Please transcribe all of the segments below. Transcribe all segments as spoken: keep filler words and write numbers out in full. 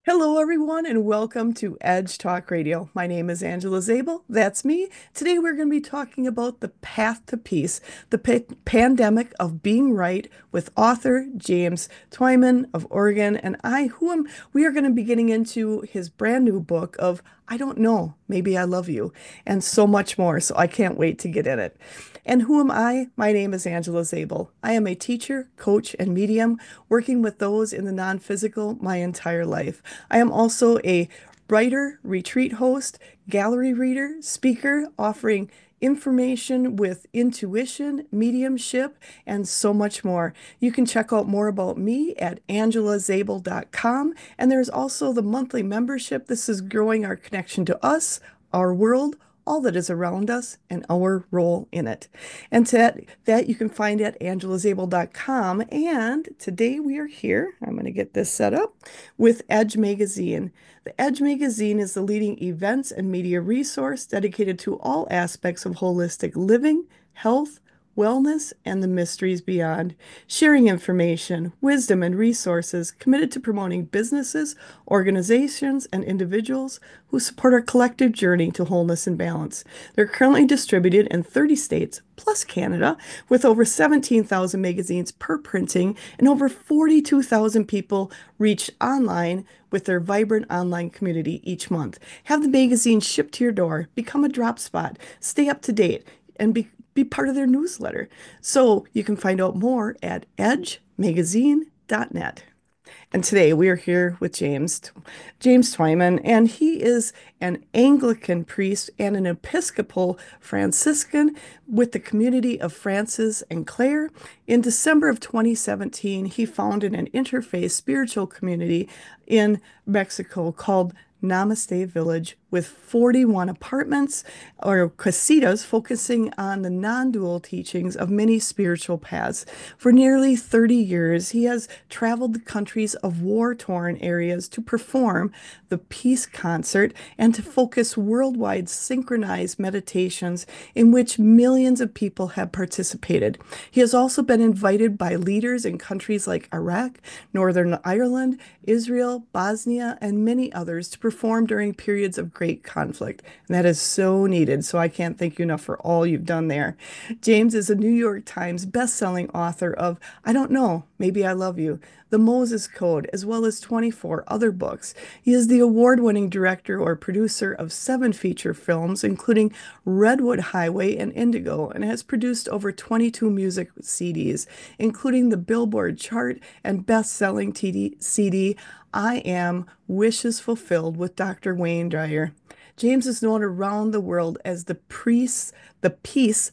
Hello, everyone, and welcome to Edge Talk Radio. My name is Angela Zabel. That's me. Today, we're going to be talking about the path to peace, the pa- pandemic of being right, with author James Twyman of Oregon. And I, who am, we are going to be getting into his brand new book of I Don't Know, Maybe I Love You, and so much more. So I can't wait to get in it. And who am I? My name is Angela Zabel. I am a teacher, coach, and medium working with those in the non-physical my entire life. I am also a writer, retreat host, gallery reader, speaker, offering information with intuition, mediumship, and so much more. You can check out more about me at angela zabel dot com. And there's also the monthly membership. This is growing our connection to us, our world, all that is around us, and our role in it. And to that, that you can find at angela zabel dot com. And today we are here. I'm going to get this set up with Edge Magazine. The Edge Magazine is the leading events and media resource dedicated to all aspects of holistic living, health, wellness, and the mysteries beyond, sharing information, wisdom, and resources committed to promoting businesses, organizations, and individuals who support our collective journey to wholeness and balance. They're currently distributed in thirty states plus Canada, with over seventeen thousand magazines per printing and over forty-two thousand people reached online with their vibrant online community each month. Have the magazine shipped to your door, become a drop spot, stay up to date, and be, be part of their newsletter. So you can find out more at edge magazine dot net. And today we are here with James, James Twyman, and he is an Anglican priest and an Episcopal Franciscan with the community of Francis and Clare. In December of twenty seventeen, he founded an interfaith spiritual community in Mexico called Namaste Village with forty-one apartments or casitas focusing on the non-dual teachings of many spiritual paths. For nearly thirty years, he has traveled the countries of war-torn areas to perform the peace concert and to focus worldwide synchronized meditations in which millions of people have participated. He has also been invited by leaders in countries like Iraq, Northern Ireland, Israel, Bosnia, and many others to perform during periods of great conflict. And that is so needed. So I can't thank you enough for all you've done there. James is a New York Times best-selling author of I Don't Know, Maybe I Love You, The Moses Code, as well as twenty-four other books. He is the award-winning director or producer of seven feature films, including Redwood Highway and Indigo, and has produced over twenty-two music C Ds, including the Billboard chart and best-selling T D C D I Am Wishes Fulfilled with Doctor Wayne Dyer. James is known around the world as the priest, the peace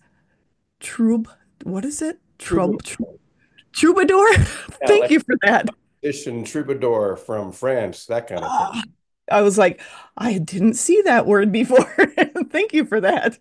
troub, what is it? Troubadour, Trub, trub troubadour? yeah, Thank like you for that. musician, troubadour from France, that kind of thing. Ah, I was like, I didn't see that word before. Thank you for that.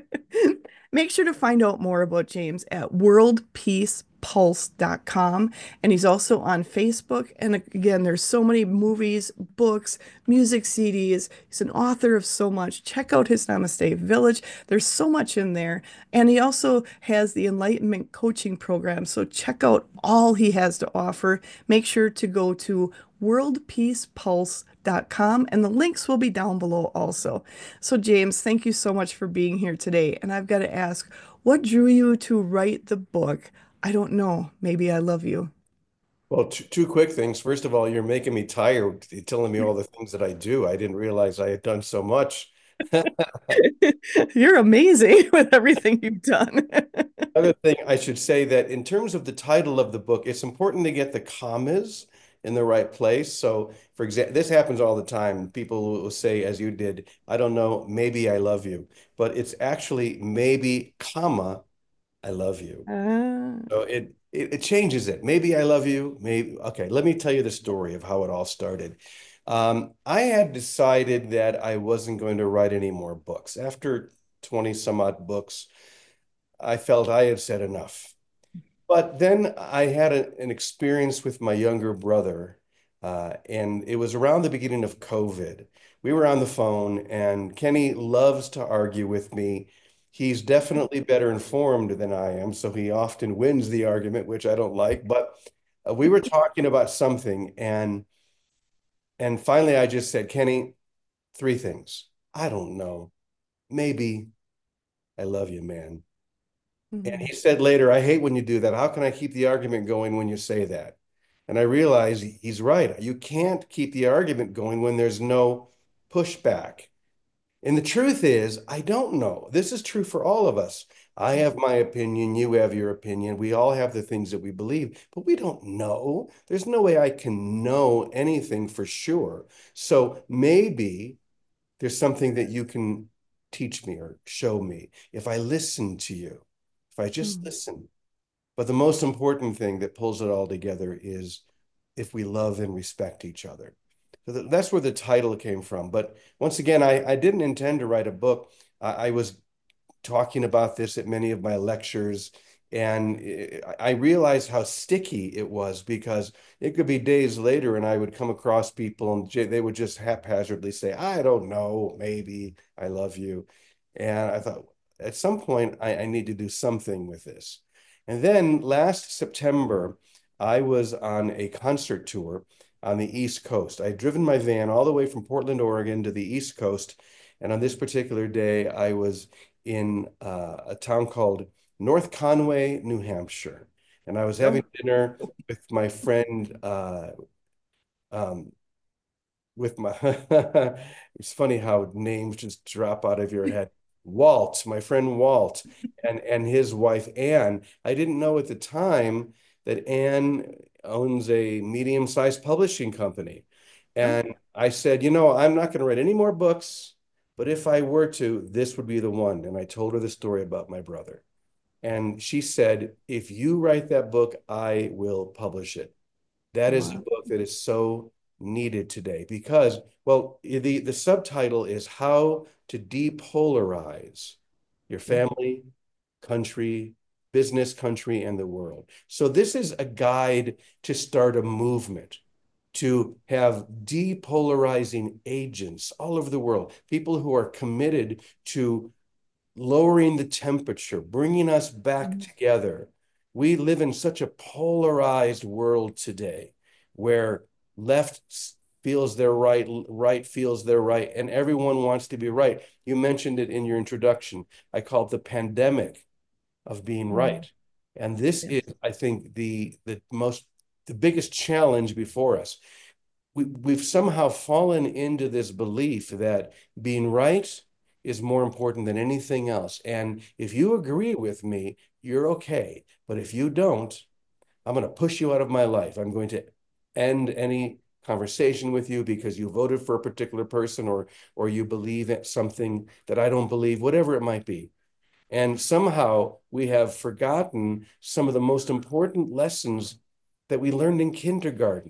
Make sure to find out more about James at world peace pulse dot com. And he's also on Facebook. And again, there's so many movies, books, music C Ds. He's an author of so much. Check out his Namaste Village. There's so much in there. And he also has the Enlightenment Coaching Program. So check out all he has to offer. Make sure to go to world peace pulse dot com and the links will be down below also. So James, thank you so much for being here today. And I've got to ask, what drew you to write the book? I don't know. Maybe I love you. Well, two, two quick things. First of all, you're making me tired telling me all the things that I do. I didn't realize I had done so much. You're amazing with everything you've done. Other thing, I should say that in terms of the title of the book, it's important to get the commas in the right place. So, for example, this happens all the time. People will say, as you did, I don't know, maybe I love you, but it's actually maybe, comma, I love you. Ah, So it, it it changes it. Maybe I love you. Maybe okay. Let me tell you the story of how it all started. Um, I had decided that I wasn't going to write any more books. After twenty some odd books, I felt I had said enough. But then I had a, an experience with my younger brother, uh, and it was around the beginning of COVID. We were on the phone, and Kenny loves to argue with me. He's definitely better informed than I am, so he often wins the argument, which I don't like. But uh, we were talking about something, and And finally, I just said, Kenny, three things. I don't know. Maybe I love you, man. And Mhm. he said later, I hate when you do that. How can I keep the argument going when you say that? And I realized he's right. You can't keep the argument going when there's no pushback. And the truth is, I don't know. This is true for all of us. I have my opinion, you have your opinion. We all have the things that we believe, but we don't know. There's no way I can know anything for sure. So maybe there's something that you can teach me or show me if I listen to you, if I just Mhm. listen. But the most important thing that pulls it all together is if we love and respect each other. So that's where the title came from. But once again, I, I didn't intend to write a book. I, I was talking about this at many of my lectures. And I realized how sticky it was because it could be days later and I would come across people and they would just haphazardly say, I don't know, maybe I love you. And I thought at some point I, I need to do something with this. And then last September, I was on a concert tour on the East Coast. I'd driven my van all the way from Portland, Oregon to the East Coast. And on this particular day, I was in uh, a town called North Conway, New Hampshire. And I was having Oh, dinner with my friend, uh, um, with my, it's funny how names just drop out of your head. Walt, my friend Walt, and, and his wife, Anne. I didn't know at the time that Anne owns a medium-sized publishing company. oh, And I said, you know, I'm not going to write any more books, but if I were to, this would be the one. And I told her the story about my brother. And she said, if you write that book, I will publish it. That is a wow. book that is so needed today because, well, the, the subtitle is How to Depolarize Your Yeah. Family, Country, Business, Country, and the World. So this is a guide to start a movement to have depolarizing agents all over the world, people who are committed to lowering the temperature, bringing us back Mhm. together. We live in such a polarized world today where left feels they're right, right feels they're right, and everyone wants to be right. You mentioned it in your introduction. I call it the pandemic of being right. Mhm. And this is, Yes. I think, the the most the biggest challenge before us. We, we've somehow fallen into this belief that being right is more important than anything else. And if you agree with me, you're okay. But if you don't, I'm going to push you out of my life. I'm going to end any conversation with you because you voted for a particular person or or you believe in something that I don't believe, whatever it might be. And somehow we have forgotten some of the most important lessons that we learned in kindergarten,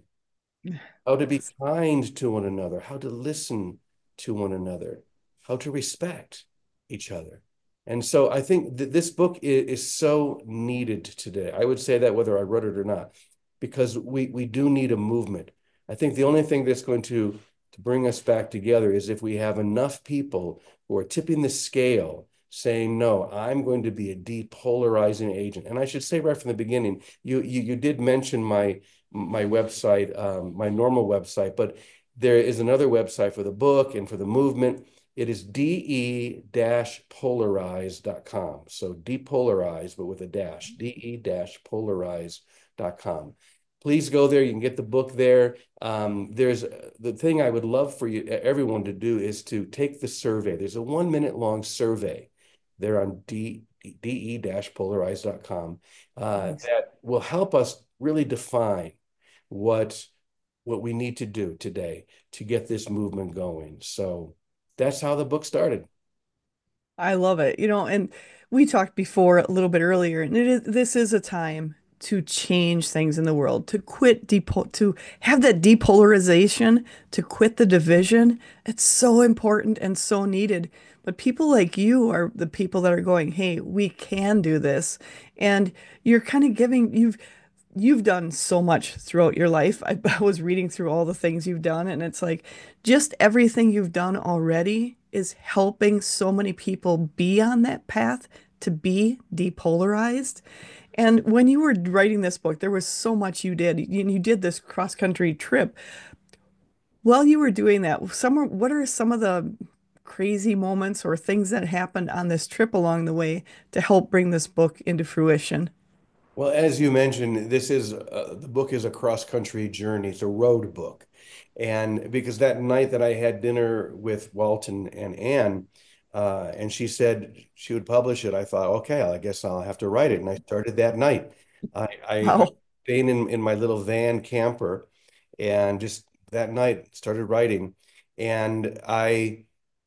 how to be Yes. kind to one another, how to listen to one another, how to respect each other. And so I think that this book is, is so needed today. I would say that whether I wrote it or not, because we, we do need a movement. I think the only thing that's going to, to bring us back together is if we have enough people who are tipping the scale saying, no, I'm going to be a depolarizing agent. And I should say right from the beginning, you you, you did mention my my website, um, my normal website, but there is another website for the book and for the movement. It is de polarize dot com. So depolarize, but with a dash, de polarize dot com. Please go there. You can get the book there. Um, there's the thing I would love for you, everyone to do is to take the survey. There's a one minute long survey there on de polarize dot com uh, Nice. that will help us really define what what we need to do today to get this movement going. So that's how the book started. I love it. You know, and we talked before a little bit earlier, and it is this is a time to change things in the world, to quit depo to have that depolarization, to quit the division. It's so important and so needed. But people like you are the people that are going, hey, we can do this. And you're kind of giving, you've you've done so much throughout your life. I, I was reading through all the things you've done, and it's like just everything you've done already is helping so many people be on that path to be depolarized. And when you were writing this book, there was so much you did. You, you did this cross-country trip. While you were doing that, some are- what are some of the crazy moments or things that happened on this trip along the way to help bring this book into fruition? Well, as you mentioned, this is uh, the book is a cross-country journey. It's a road book. And because that night that I had dinner with Walton and Anne, uh, and she said she would publish it, I thought, okay, I guess I'll have to write it. And I started that night. I, I, I Wow. stayed in, in my little van camper and just that night started writing. And I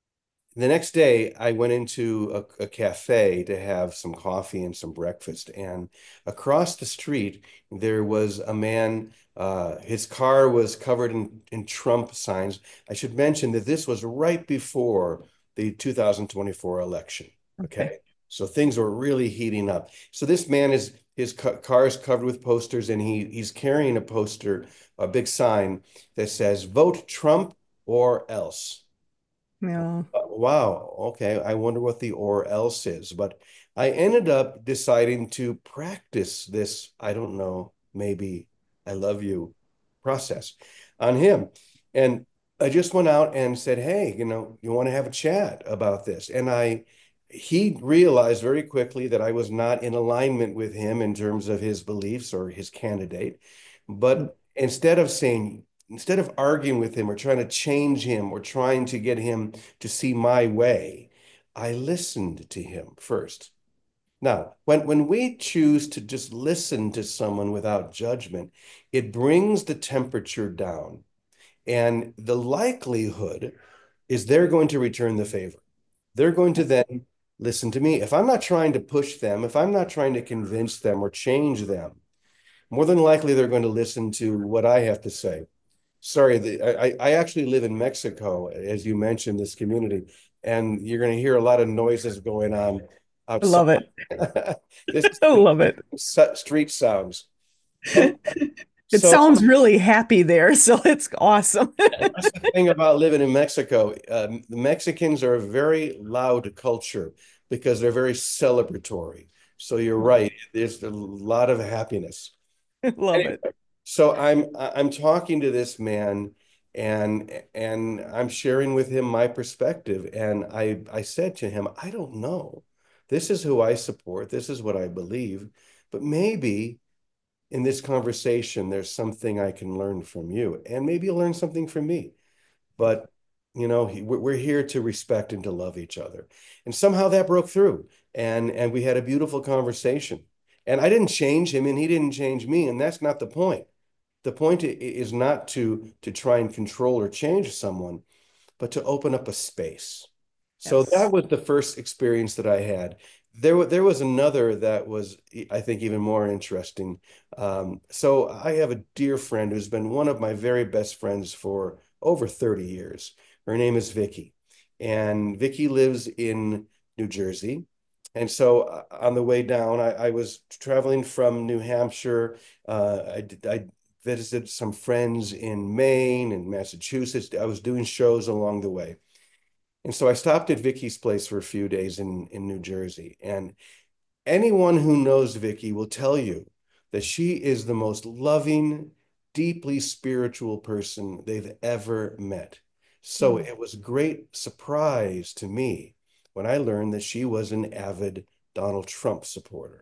the next day, I went into a, a cafe to have some coffee and some breakfast. And across the street, there was a man. Uh, his car was covered in, in Trump signs. I should mention that this was right before the two thousand twenty-four election. Okay. Okay. So things were really heating up. So this man is his ca car is covered with posters, and he he's carrying a poster, a big sign that says "Vote Trump or else." Yeah. Uh, Wow. Okay. I wonder what the or else is. But I ended up deciding to practice this, I don't know, maybe I love you process on him. And I just went out and said, hey, you know, you want to have a chat about this? And I, he realized very quickly that I was not in alignment with him in terms of his beliefs or his candidate. But instead of saying, instead of arguing with him or trying to change him or trying to get him to see my way, I listened to him first. Now, when, when we choose to just listen to someone without judgment, it brings the temperature down. And the likelihood is they're going to return the favor. They're going to then listen to me. If I'm not trying to push them, if I'm not trying to convince them or change them, more than likely they're going to listen to what I have to say. Sorry, the, I, I actually live in Mexico, as you mentioned, this community, and you're going to hear a lot of noises going on I outside. love it. This is I love it. street sounds. And It so sounds really happy there, so it's awesome. that's the thing about living in Mexico. Um, the Mexicans are a very loud culture because they're very celebratory. So you're Love right. There's a lot of happiness. it. Love Anyway, it. so I'm I'm talking to this man and and I'm sharing with him my perspective. And I I said to him, I don't know. This is who I support. This is what I believe. But maybe in this conversation, there's something I can learn from you, and maybe you'll learn something from me. But you know, he, we're here to respect and to love each other. And somehow that broke through, and and we had a beautiful conversation. And I didn't change him, and he didn't change me, and that's not the point. The point is not to to try and control or change someone, but to open up a space. So that Yes. was the first experience that I had. There, there was another that was, I think, even more interesting. Um, so I have a dear friend who's been one of my very best friends for over thirty years. Her name is Vicky, and Vicky lives in New Jersey. And so uh, on the way down, I, I was traveling from New Hampshire. Uh, I, I visited some friends in Maine and Massachusetts. I was doing shows along the way. And so I stopped at Vicky's place for a few days in, in New Jersey. And anyone who knows Vicky will tell you that she is the most loving, deeply spiritual person they've ever met. So Mm. it was a great surprise to me when I learned that she was an avid Donald Trump supporter.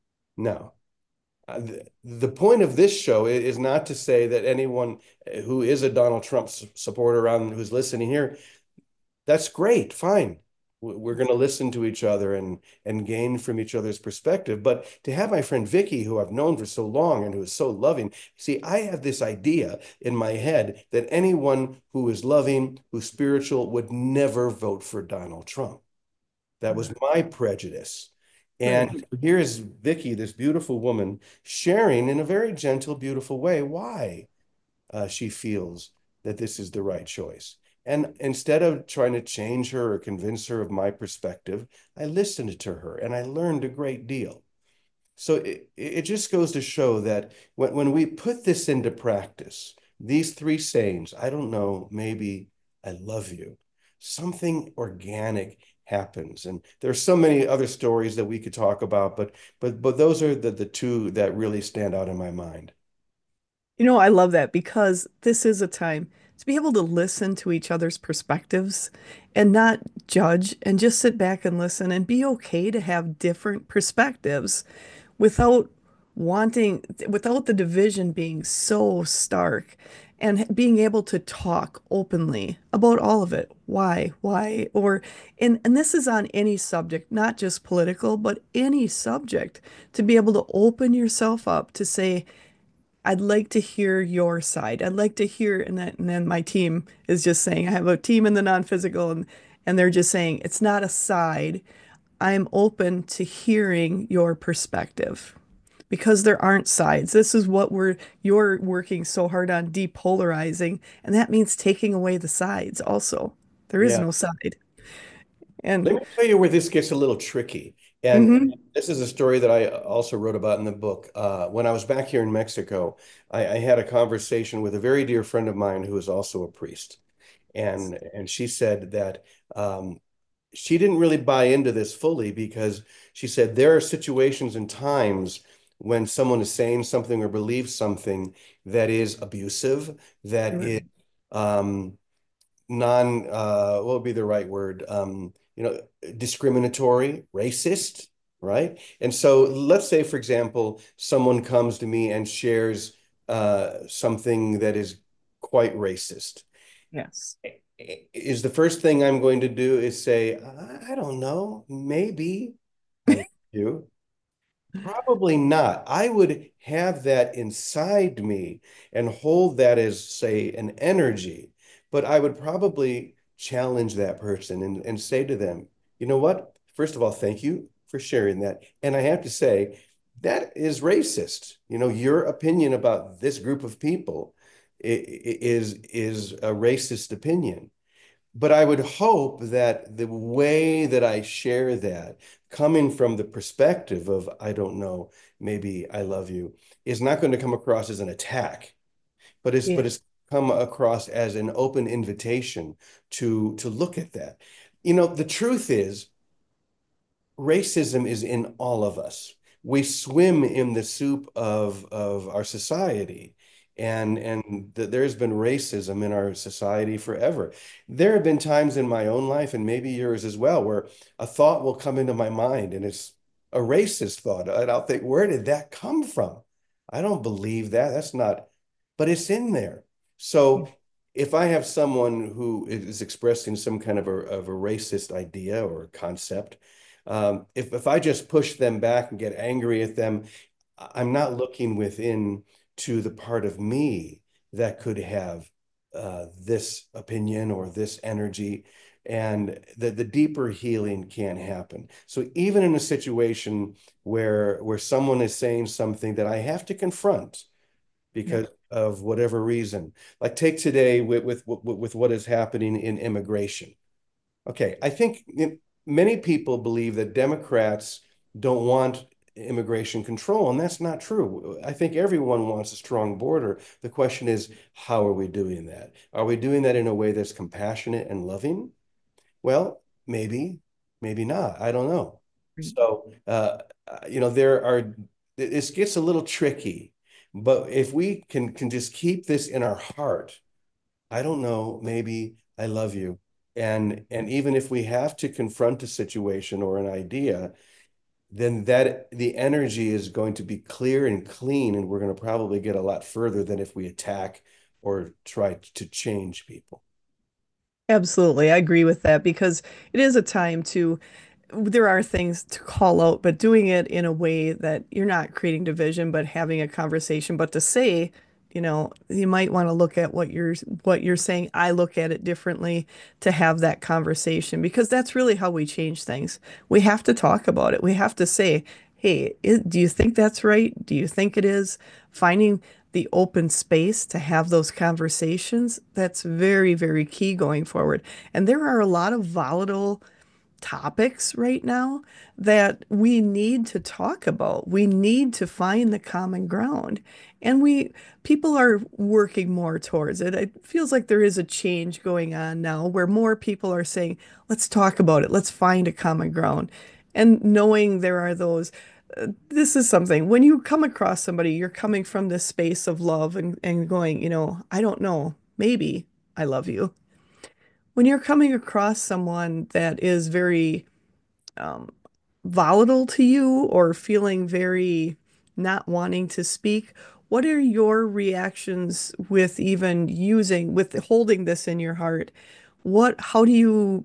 Now, uh, the, the point of this show is not to say that anyone who is a Donald Trump supporter on who's listening here, that's great, fine. We're going to listen to each other and and gain from each other's perspective. But to have my friend Vicky, who I've known for so long and who is so loving, see, I have this idea in my head that anyone who is loving, who's spiritual, would never vote for Donald Trump. That was my prejudice. Right. And here's Vicky, this beautiful woman, sharing in a very gentle, beautiful way why uh, she feels that this is the right choice. And instead of trying to change her or convince her of my perspective, I listened to her and I learned a great deal. So it, it just goes to show that when, when we put this into practice, these three sayings, I don't know, maybe I love you, something organic happens. And there's so many other stories that we could talk about, but but but those are the, the two that really stand out in my mind. You know, I love that because this is a time to be able to listen to each other's perspectives and not judge and just sit back and listen and be okay to have different perspectives without wanting, without the division being so stark and being able to talk openly about all of it. Why, why, or, and, and this is on any subject, not just political, but any subject, to be able to open yourself up to say, I'd like to hear your side. I'd like to hear, and, that, and then my team is just saying, I have a team in the non-physical, and and they're just saying it's not a side. I'm open to hearing your perspective because there aren't sides. This is what we're you're working so hard on depolarizing, and that means taking away the sides also. There is Yeah. no side. And Let me tell you where this gets a little tricky. And mhm, this is a story that I also wrote about in the book. Uh, when I was back here in Mexico, I, I had a conversation with a very dear friend of mine who is also a priest. And and she said that um, she didn't really buy into this fully because she said there are situations and times when someone is saying something or believes something that is abusive, that is um, non uh what would be the right word? Um, you know, discriminatory, racist, right? And so let's say, for example, someone comes to me and shares uh something that is quite racist. yes. Is the first thing I'm going to do is say, I, I don't know, maybe I love you. Probably not. I would have that inside me and hold that as, say, an energy, but I would probably challenge that person and, and say to them, you know what? First of all, thank you for sharing that. And I have to say, that is racist. You know, your opinion about this group of people is is a racist opinion. But I would hope that the way that I share that, coming from the perspective of, I don't know, maybe I love you, is not going to come across as an attack, but it's but Yeah. it's come across as an open invitation to to look at that. You know, the truth is racism is in all of us. We swim in the soup of of our society. And and th there's been racism in our society forever. There have been times in my own life, and maybe yours as well, where a thought will come into my mind and it's a racist thought. And I'll think, where did that come from? I don't believe that. That's not, but it's in there. So if I have someone who is expressing some kind of a, of a racist idea or concept, um, if if I just push them back and get angry at them, I'm not looking within to the part of me that could have uh, this opinion or this energy, and the the deeper healing can happen. So even in a situation where where someone is saying something that I have to confront Yeah. because of whatever reason, like take today with with with what is happening in immigration. Okay, I think many people believe that Democrats don't want immigration control, and that's not true. I think everyone wants a strong border. The question is, how are we doing that? Are we doing that in a way that's compassionate and loving? Well, maybe, maybe not. I don't know. So, uh, you know, there are, this gets a little tricky, but if we can can just keep this in our heart, I don't know, maybe I love you. And and even if we have to confront a situation or an idea, then that the energy is going to be clear and clean, and we're going to probably get a lot further than if we attack or try to change people. Absolutely. I agree with that because it is a time to, there are things to call out, but doing it in a way that you're not creating division, but having a conversation, but to say, you know, you might want to look at what you're what you're saying. I look at it differently to have that conversation because that's really how we change things. We have to talk about it. We have to say, hey, i- do you think that's right? Do you think it is? Finding the open space to have those conversations, that's very, very key going forward. And there are a lot of volatile topics right now that we need to talk about. We need to find the common ground. And we people are working more towards it. It feels like there is a change going on now where more people are saying, let's talk about it. Let's find a common ground. And knowing there are those uh, this is something when you come across somebody, you're coming from this space of love and, and going, you know, I don't know, maybe. I love you. When you're coming across someone that is very um, volatile to you or feeling very not wanting to speak, what are your reactions with even using, with holding this in your heart? What, how do you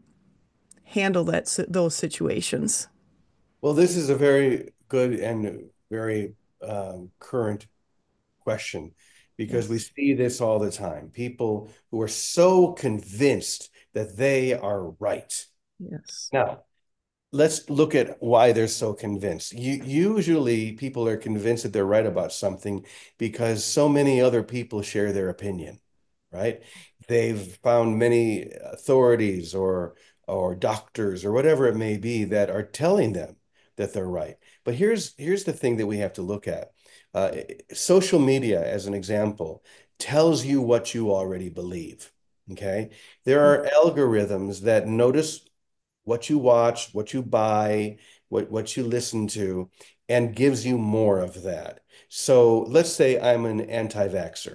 handle that, si- those situations? Well, this is a very good and very um, current question because we Yes. see this all the time. People who are so convinced that they are right. Yes. Now, let's look at why they're so convinced. You, usually, people are convinced that they're right about something because so many other people share their opinion, right? They've found many authorities or or doctors or whatever it may be that are telling them that they're right. But here's here's the thing that we have to look at. Uh, Social media, as an example, tells you what you already believe. Okay. There are algorithms that notice what you watch, what you buy, what, what you listen to, and gives you more of that. So let's say I'm an anti-vaxxer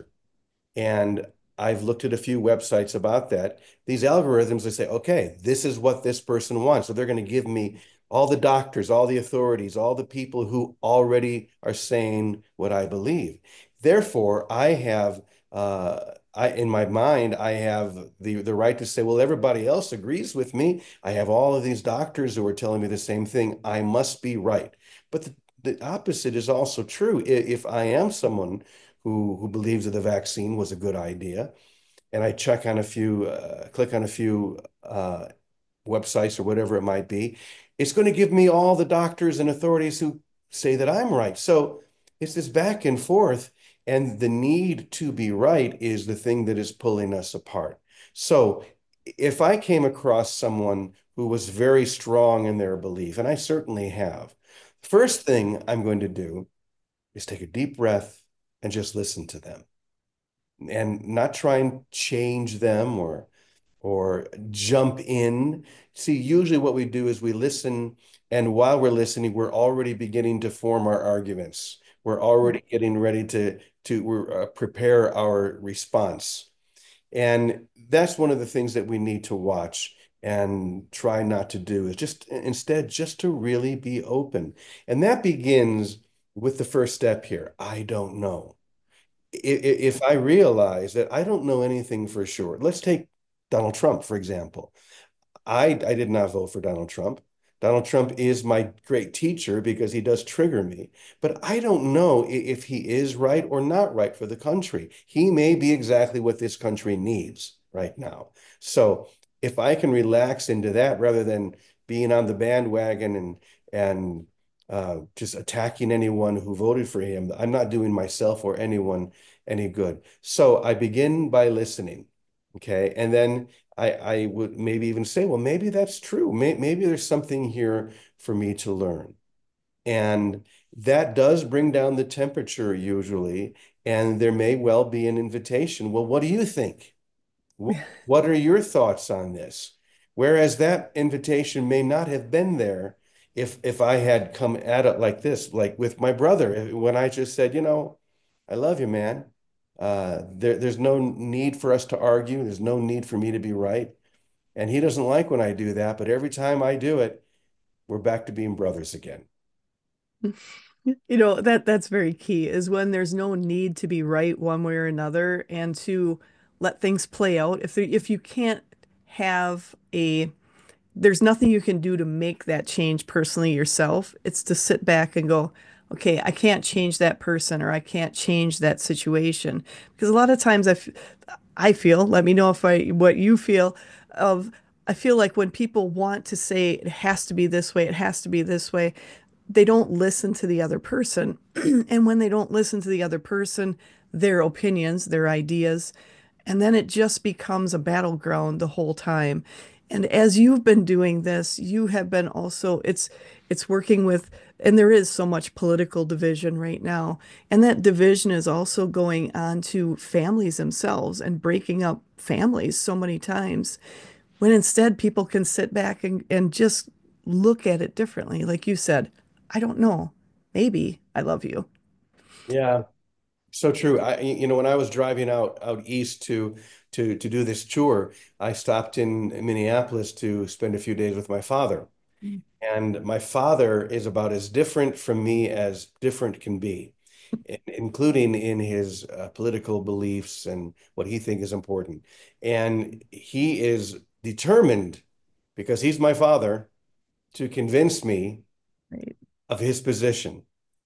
and I've looked at a few websites about that. These algorithms, they say, okay, this is what this person wants. So they're going to give me all the doctors, all the authorities, all the people who already are saying what I believe. Therefore, I have uh, I in my mind, I have the the right to say, well, everybody else agrees with me. I have all of these doctors who are telling me the same thing. I must be right. But the, the opposite is also true. If I am someone who who believes that the vaccine was a good idea, and I check on a few, uh, click on a few uh, websites or whatever it might be, it's going to give me all the doctors and authorities who say that I'm right. So it's this back and forth, and the need to be right is the thing that is pulling us apart. So if I came across someone who was very strong in their belief, and I certainly have, first thing I'm going to do is take a deep breath and just listen to them and not try and change them or or jump in. See, usually what we do is we listen, and while we're listening, we're already beginning to form our arguments. We're already getting ready to to uh, prepare our response. And that's one of the things that we need to watch and try not to do is just instead just to really be open. And that begins with the first step here. I don't know. If I realize that I don't know anything for sure, let's take Donald Trump, for example. I I did not vote for Donald Trump. Donald Trump is my great teacher because he does trigger me, but I don't know if he is right or not right for the country. He may be exactly what this country needs right now. So if I can relax into that rather than being on the bandwagon and and uh, just attacking anyone who voted for him, I'm not doing myself or anyone any good. So I begin by listening, okay, and then I, I would maybe even say, well, maybe that's true. May, maybe there's something here for me to learn. And that does bring down the temperature usually. And there may well be an invitation. Well, what do you think? What are your thoughts on this? Whereas that invitation may not have been there if if I had come at it like this, like with my brother, when I just said, you know, I love you, man. Uh, there, there's no need for us to argue. There's no need for me to be right. And he doesn't like when I do that, but every time I do it, we're back to being brothers again. You know, that that's very key is when there's no need to be right one way or another and to let things play out. If there, if you can't have a there's nothing you can do to make that change personally yourself. It's to sit back and go, okay, I can't change that person or I can't change that situation. Because a lot of times I, f- I feel, let me know if I, what you feel of, I feel like when people want to say it has to be this way, it has to be this way, they don't listen to the other person. And when they don't listen to the other person, their opinions, their ideas, and then it just becomes a battleground the whole time. And as you've been doing this, you have been also it's it's working with and there is so much political division right now. And that division is also going on to families themselves and breaking up families so many times when instead people can sit back and, and just look at it differently. Like you said, I don't know. Maybe I love you. Yeah, so true. I, you know, when I was driving out out east to to to do this tour, I stopped in Minneapolis to spend a few days with my father. And my father is about as different from me as different can be, including in his uh, political beliefs and what he thinks is important. And he is determined, because he's my father, to convince me Right. of his position.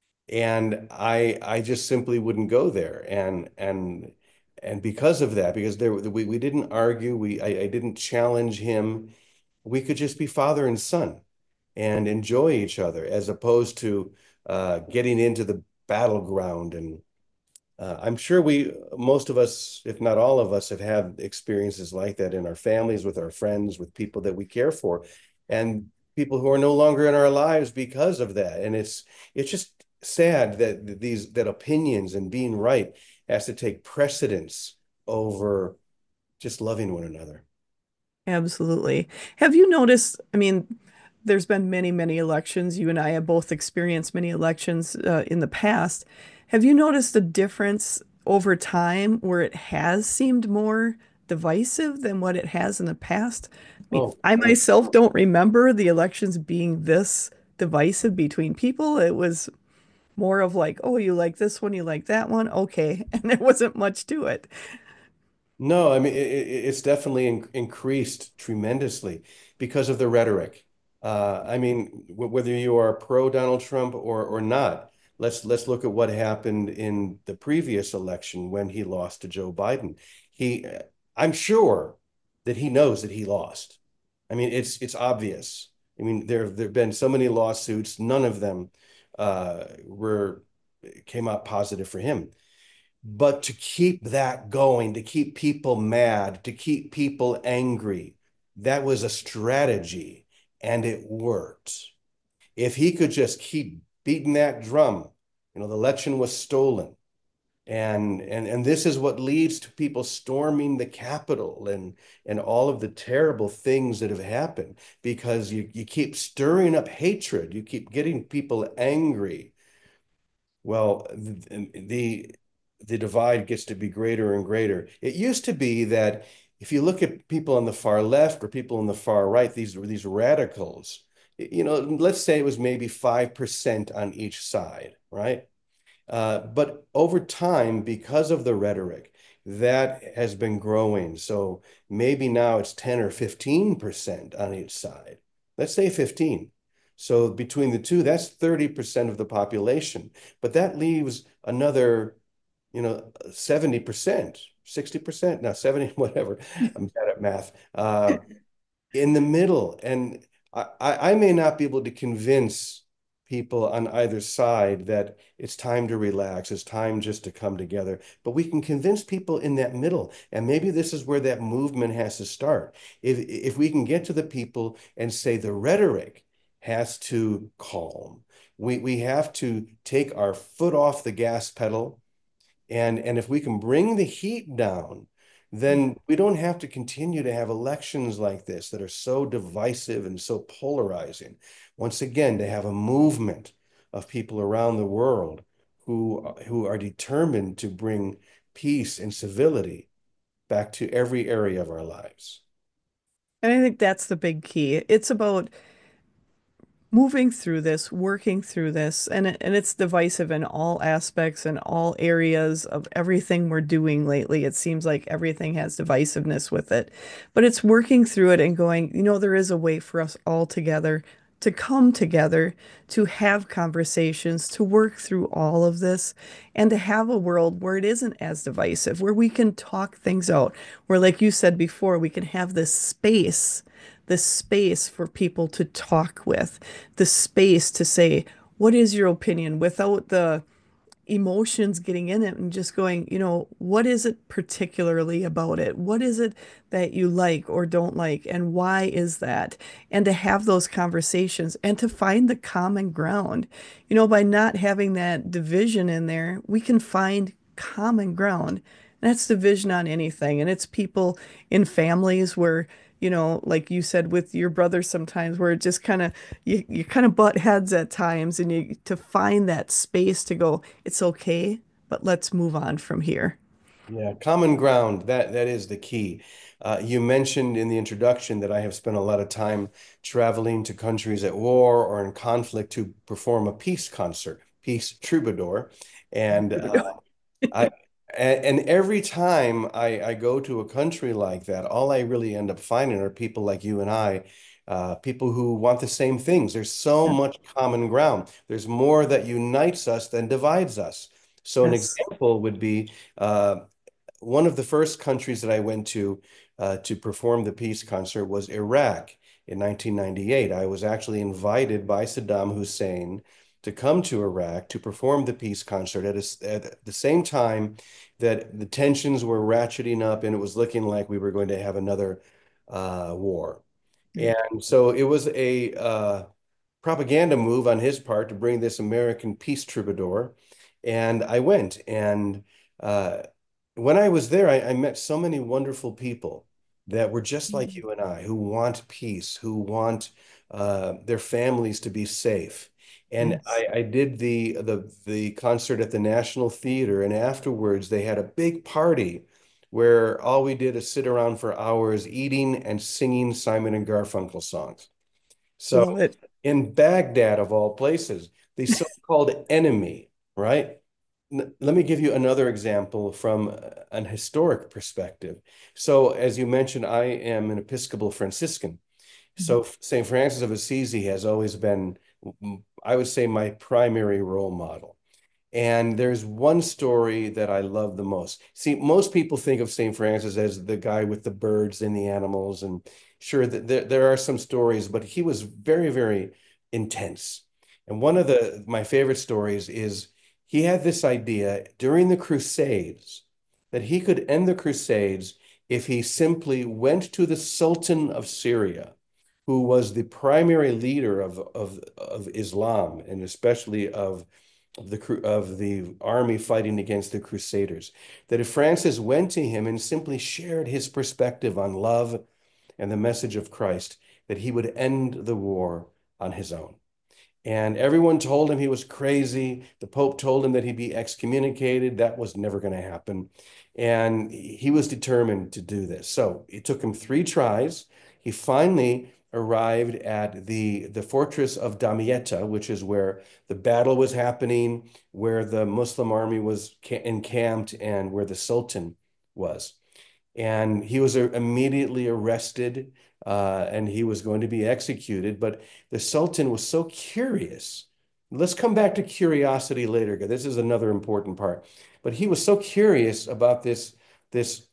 And I I just simply wouldn't go there. And and and because of that, because there we, we didn't argue, we I, I didn't challenge him. We could just be father and son and enjoy each other as opposed to uh, getting into the battleground. And uh, I'm sure we, most of us, if not all of us, have had experiences like that in our families, with our friends, with people that we care for, and people who are no longer in our lives because of that. And it's it's just sad that these that opinions and being right has to take precedence over just loving one another. Absolutely. Have you noticed? I mean, there's been many, many elections. You and I have both experienced many elections uh, in the past. Have you noticed a difference over time where it has seemed more divisive than what it has in the past? I mean, Oh, I myself don't remember the elections being this divisive between people. It was more of like, oh, you like this one, you like that one, okay, and there wasn't much to it. no, I mean, it, it- it's definitely in, increased tremendously because of the rhetoric. Uh, I mean, w whether you are pro Donald Trump or or not, let's let's look at what happened in the previous election when he lost to Joe Biden. He, I'm sure that he knows that he lost. I mean, it's it's obvious. I mean, there there've been so many lawsuits, none of them uh, were came out positive for him. But to keep that going, to keep people mad, to keep people angry, that was a strategy and it worked. If he could just keep beating that drum, you know, the election was stolen. And and and this is what leads to people storming the Capitol and and all of the terrible things that have happened because you, you keep stirring up hatred, you keep getting people angry. Well, the the divide gets to be greater and greater. It used to be that if you look at people on the far left or people on the far right, these these radicals, you know, let's say it was maybe five percent on each side, right? Uh, but over time, because of the rhetoric, that has been growing. So maybe now it's ten or fifteen percent on each side. Let's say fifteen. So between the two, that's thirty percent of the population. But that leaves another, you know, seventy percent, sixty percent, now seventy, whatever. I'm bad at math. Uh, in the middle. And I, I may not be able to convince people on either side that it's time to relax, it's time just to come together. But we can convince people in that middle. And maybe this is where that movement has to start. If if we can get to the people and say the rhetoric has to calm. We we have to take our foot off the gas pedal, and and if we can bring the heat down, then we don't have to continue to have elections like this that are so divisive and so polarizing. Once again, to have a movement of people around the world who who are determined to bring peace and civility back to every area of our lives. And I think that's the big key. It's about moving through this, working through this, and it, and it's divisive in all aspects and all areas of everything we're doing lately. It seems like everything has divisiveness with it, but it's working through it and going, you know, there is a way for us all together to come together, to have conversations, to work through all of this, and to have a world where it isn't as divisive, where we can talk things out, where, like you said before, we can have this space the space for people to talk with, the space to say, what is your opinion without the emotions getting in it and just going, you know, what is it particularly about it? What is it that you like or don't like? And why is that? And to have those conversations and to find the common ground. You know, by not having that division in there, we can find common ground. And that's division on anything. And it's people in families where, you know, like you said with your brother sometimes where it just kind of you, you kind of butt heads at times and you to find that space to go, it's okay, but let's move on from here. Yeah, common ground. That that is the key. Uh, you mentioned in the introduction that I have spent a lot of time traveling to countries at war or in conflict to perform a peace concert, peace troubadour, and Here we uh, go. I and, and every time I, I go to a country like that, all I really end up finding are people like you and I, uh, people who want the same things. There's so Yeah. much common ground. There's more that unites us than divides us. So an Yes. example would be uh, one of the first countries that I went to uh, to perform the peace concert was Iraq in nineteen ninety-eight. I was actually invited by Saddam Hussein to come to Iraq to perform the peace concert at, a, at the same time that the tensions were ratcheting up and it was looking like we were going to have another uh, war. Right. And so it was a uh, propaganda move on his part to bring this American peace troubadour. And I went. And uh, when I was there, I, I met so many wonderful people that were just like Mhm. you and I, who want peace, who want uh, their families to be safe. And Yes. I, I did the, the the concert at the National Theater, and afterwards they had a big party where all we did is sit around for hours eating and singing Simon and Garfunkel songs. So Love it. in Baghdad, of all places, the so-called enemy, right? N- Let me give you another example from uh, an historic perspective. So, as you mentioned, I am an Episcopal Franciscan. Mhm. So, Saint Francis of Assisi has always been, mm, I would say, my primary role model. And there's one story that I love the most. See, most people think of Saint Francis as the guy with the birds and the animals. And sure, th there, there are some stories, but he was very, very intense. And one of the my favorite stories is he had this idea during the Crusades that he could end the Crusades if he simply went to the Sultan of Syria, who was the primary leader of, of, of Islam and especially of of the of the army fighting against the Crusaders, that if Francis went to him and simply shared his perspective on love and the message of Christ, that he would end the war on his own. And everyone told him he was crazy. The Pope told him that he'd be excommunicated. That was never going to happen. And he was determined to do this. So it took him three tries. He finally arrived at the, the fortress of Damietta, which is where the battle was happening, where the Muslim army was encamped, and where the Sultan was. And he was uh, immediately arrested uh, and he was going to be executed. But the Sultan was so curious. Let's come back to curiosity later, because this is another important part. But he was so curious about this, this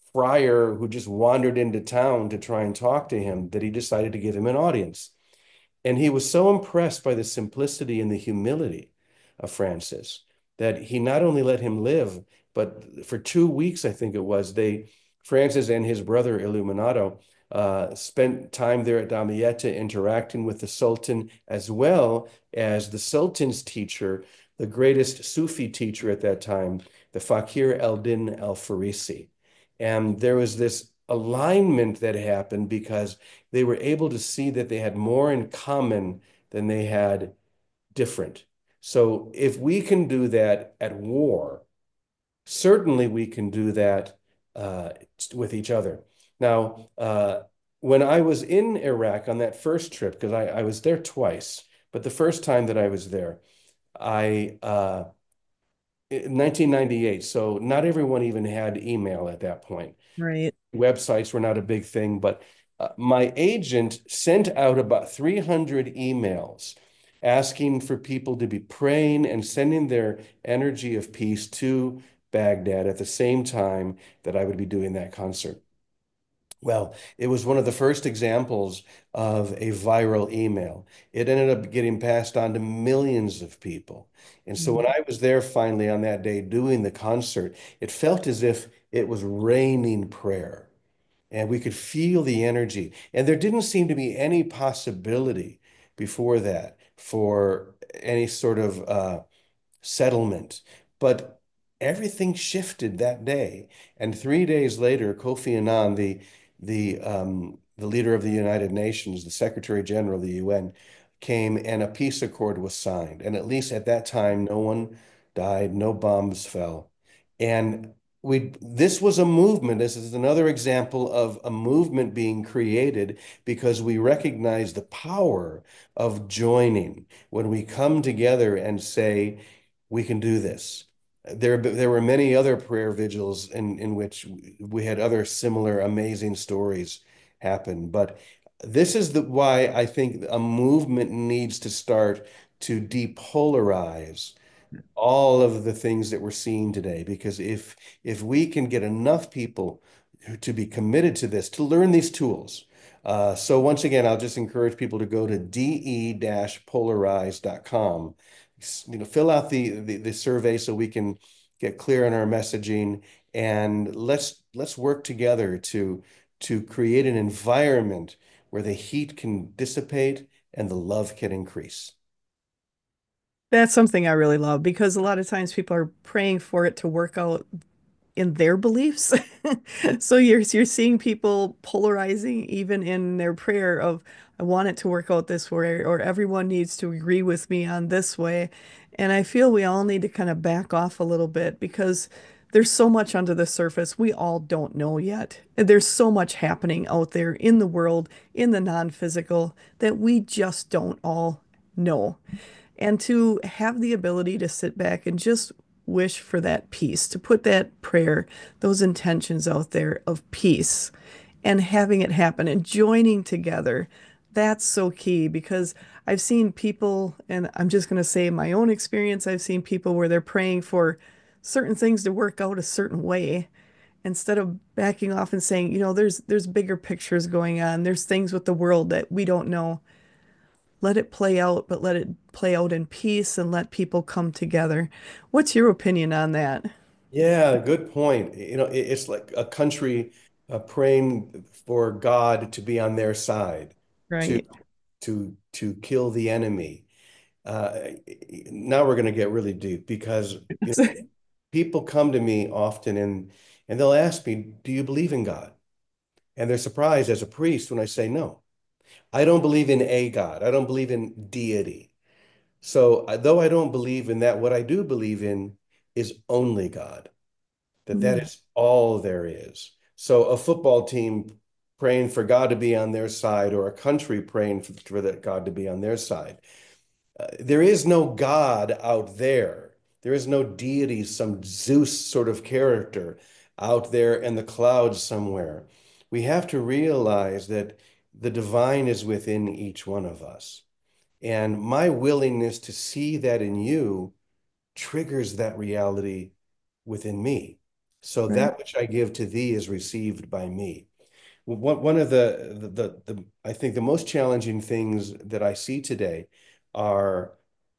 friar who just wandered into town to try and talk to him that he decided to give him an audience. And he was so impressed by the simplicity and the humility of Francis that he not only let him live, but for two weeks, I think it was, they, Francis and his brother Illuminato, uh, spent time there at Damietta interacting with the Sultan as well as the Sultan's teacher, the greatest Sufi teacher at that time, the Fakir el-Din al-Farisi. And there was this alignment that happened because they were able to see that they had more in common than they had different. So if we can do that at war, certainly we can do that uh, with each other. Now, uh, when I was in Iraq on that first trip, because I, I was there twice, but the first time that I was there, I uh, in nineteen ninety-eight, so not everyone even had email at that point. Right. Websites were not a big thing, but uh, my agent sent out about three hundred emails asking for people to be praying and sending their energy of peace to Baghdad at the same time that I would be doing that concert. Well, it was one of the first examples of a viral email. It ended up getting passed on to millions of people. And so when Mhm. I was there finally on that day doing the concert, it felt as if it was raining prayer and we could feel the energy. And there didn't seem to be any possibility before that for any sort of uh, settlement. But everything shifted that day. And three days later, Kofi Annan, the the um, the leader of the United Nations, the Secretary General of the U N, came and a peace accord was signed. And at least at that time, no one died, no bombs fell. And we this was a movement. This is another example of a movement being created because we recognize the power of joining when we come together and say, we can do this. There, there were many other prayer vigils in, in which we had other similar amazing stories happen. But this is the why I think a movement needs to start to depolarize all of the things that we're seeing today. Because if if we can get enough people to be committed to this, to learn these tools. Uh, so once again, I'll just encourage people to go to de polarize dot com. You know, fill out the, the the survey so we can get clear on our messaging, and let's let's work together to to create an environment where the heat can dissipate and the love can increase. That's something I really love because a lot of times people are praying for it to work out in their beliefs. So you're you're seeing people polarizing even in their prayer of I want it to work out this way or everyone needs to agree with me on this way. And I feel we all need to kind of back off a little bit because there's so much under the surface we all don't know yet. There's so much happening out there in the world, in the non-physical, that we just don't all know. And to have the ability to sit back and just wish for that peace, to put that prayer, those intentions out there of peace and having it happen and joining together. That's so key because I've seen people, and I'm just going to say my own experience, I've seen people where they're praying for certain things to work out a certain way instead of backing off and saying, you know, there's there's bigger pictures going on. There's things with the world that we don't know. Let it play out, but let it play out in peace and let people come together. What's your opinion on that? Yeah, good point. You know, it, it's like a country uh, praying for God to be on their side, to Right. to to kill the enemy. Uh, Now we're going to get really deep because you know, people come to me often and and they'll ask me, "Do you believe in God?" And they're surprised as a priest when I say no. I don't believe in a God. I don't believe in deity. So, uh, though I don't believe in that, what I do believe in is only God, that that Mm, is all there is. So a football team praying for God to be on their side or a country praying for, for that God to be on their side. Uh, there is no God out there. There is no deity, some Zeus sort of character out there in the clouds somewhere. We have to realize that the divine is within each one of us. And my willingness to see that in you triggers that reality within me. So right. that which I give to thee is received by me. One, one of the, the, the, the, I think the most challenging things that I see today are